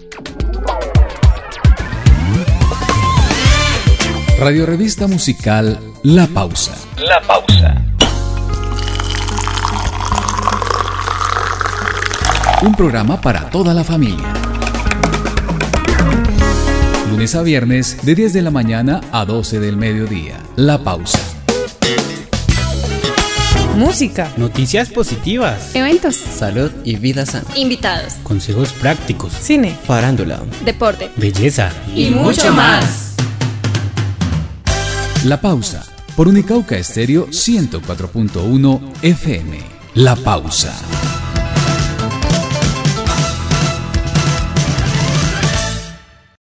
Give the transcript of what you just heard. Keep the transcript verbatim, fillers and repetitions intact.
Radio Revista Musical La Pausa. La Pausa. Un programa para toda la familia. Lunes a viernes de diez de la mañana a doce del mediodía. La Pausa. Música, noticias positivas, eventos, salud y vida sana, invitados, consejos prácticos, cine, farándula, deporte, belleza y, y mucho más. La Pausa, por Unicauca Estéreo ciento cuatro punto uno F M. La Pausa.